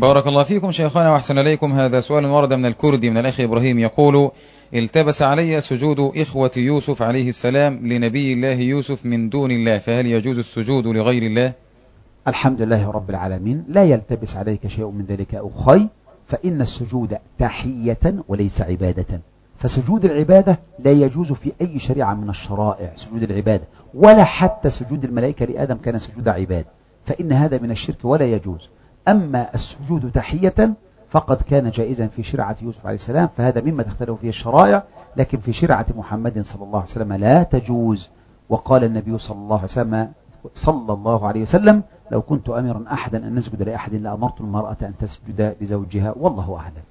بارك الله فيكم شيخنا وأحسن إليكم. هذا سؤال ورد من الكردي من الأخ إبراهيم يقول: التبس علي سجود إخوة يوسف عليه السلام لنبي الله يوسف من دون الله، فهل يجوز السجود لغير الله؟ الحمد لله رب العالمين. لا يلتبس عليك شيء من ذلك أخي، فإن السجود تحية وليس عبادة. فسجود العبادة لا يجوز في أي شريعة من الشرائع سجود العبادة، ولا حتى سجود الملائكة لآدم كان سجود عباد، فإن هذا من الشرك ولا يجوز. أما السجود تحية فقد كان جائزا في شرعة يوسف عليه السلام، فهذا مما تختلف فيه الشرائع، لكن في شرعة محمد صلى الله عليه وسلم لا تجوز. وقال النبي صلى الله عليه وسلم: لو كنت أمرا أحدا أن نسجد لأحد لأمرت المرأة أن تسجد لزوجها، والله أعلم.